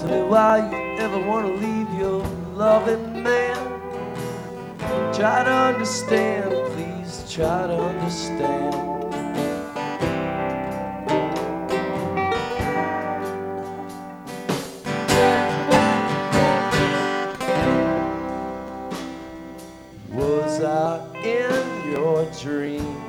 Tell me why you ever want to leave your loving man. Try to understand, please try to understand. Was I in your dream?